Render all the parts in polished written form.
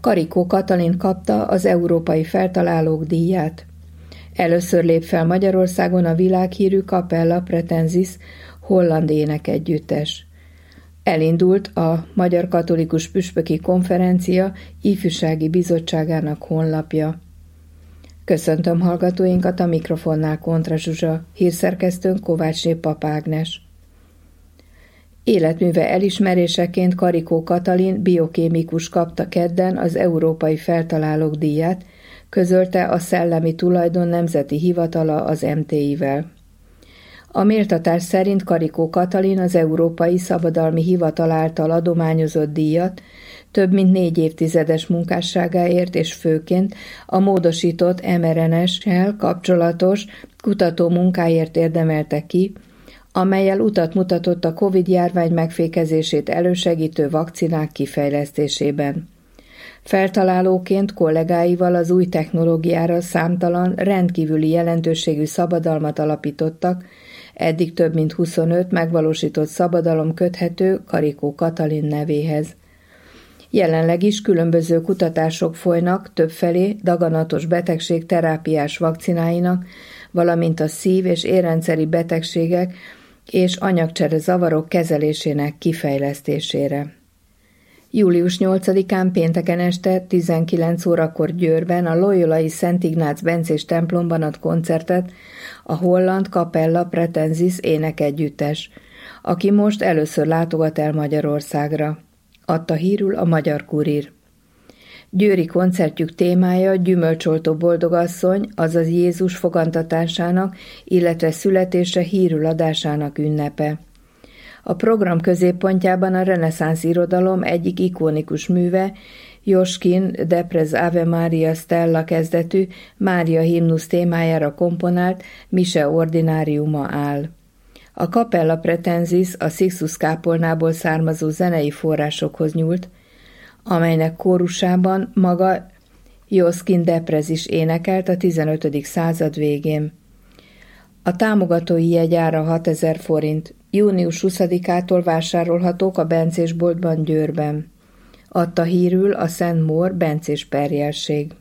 Karikó Katalin kapta az Európai Feltalálók díját. Először lép fel Magyarországon a világhírű Capella Pratensis holland énekegyüttes. Elindult a Magyar Katolikus Püspöki Konferencia Ifjúsági Bizottságának honlapja. Köszöntöm hallgatóinkat, a mikrofonnál Kontra Zsuzsa, hírszerkesztőnk Kovácsné Pap Ágnes. Életműve elismeréseként Karikó Katalin biokémikus kapta kedden az Európai Feltalálók díját, közölte a Szellemi Tulajdon Nemzeti Hivatala az MTI-vel. A méltatás szerint Karikó Katalin az Európai Szabadalmi Hivatal által adományozott díjat több mint 4 évtizedes munkásságáért és főként a módosított mRNA-sel kapcsolatos kutató munkáért érdemelte ki, amellyel utat mutatott a Covid-járvány megfékezését elősegítő vakcinák kifejlesztésében. Feltalálóként kollégáival az új technológiára számtalan rendkívüli jelentőségű szabadalmat alapítottak, eddig több mint 25 megvalósított szabadalom köthető Karikó Katalin nevéhez. Jelenleg is különböző kutatások folynak többfelé daganatos betegség terápiás vakcináinak, valamint a szív- és érrendszeri betegségek és anyagcsere zavarok kezelésének kifejlesztésére. Július 8-án pénteken este 19 órakor Győrben a Loyolai Szent Ignác bencés templomban ad koncertet a holland Capella Pratensis énekegyüttes, aki most először látogat el Magyarországra. Adta hírül a Magyar Kurír. Győri koncertjük témája gyümölcsoltó boldogasszony, azaz Jézus fogantatásának, illetve születése hírül adásának ünnepe. A program középpontjában a reneszánsz irodalom egyik ikonikus műve, Josquin Deprez Ave Maria Stella kezdetű Mária himnusz témájára komponált mise ordináriuma áll. A Capella Pratensis a Sixtus kápolnából származó zenei forrásokhoz nyúlt, amelynek kórusában maga Josquin Deprez is énekelt a 15. század végén. A támogatói jegyára 6000 forint, június 20-ától vásárolhatók a bencésboltban Győrben. Adta hírül a Szent Mór bencés perjelség.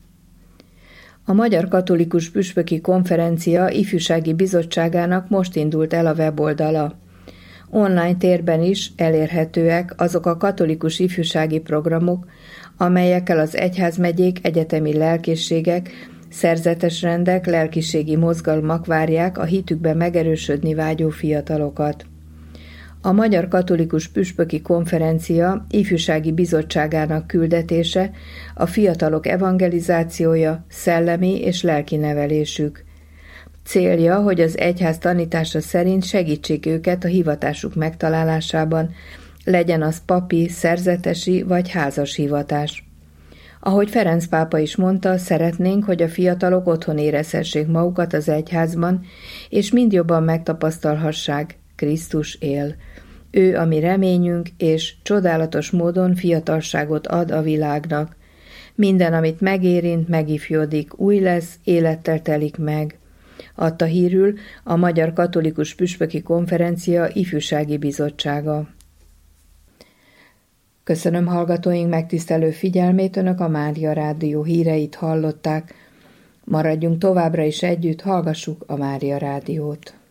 A Magyar Katolikus Püspöki Konferencia Ifjúsági Bizottságának most indult el a weboldala. Online térben is elérhetőek azok a katolikus ifjúsági programok, amelyekkel az egyházmegyék, egyetemi lelkészségek, szerzetes rendek, lelkiségi mozgalmak várják a hitükben megerősödni vágyó fiatalokat. A Magyar Katolikus Püspöki Konferencia Ifjúsági Bizottságának küldetése a fiatalok evangelizációja, szellemi és lelki nevelésük. Célja, hogy az egyház tanítása szerint segítsék őket a hivatásuk megtalálásában, legyen az papi, szerzetesi vagy házas hivatás. Ahogy Ferenc pápa is mondta, szeretnénk, hogy a fiatalok otthon érezhessék magukat az egyházban, és mind jobban megtapasztalhassák, Krisztus él. Ő a mi reményünk, és csodálatos módon fiatalságot ad a világnak. Minden, amit megérint, megifjodik, új lesz, élettel telik meg. Adta hírül a Magyar Katolikus Püspöki Konferencia Ifjúsági Bizottsága. Köszönöm hallgatóink megtisztelő figyelmét, Önök a Mária Rádió híreit hallották. Maradjunk továbbra is együtt, hallgassuk a Mária Rádiót.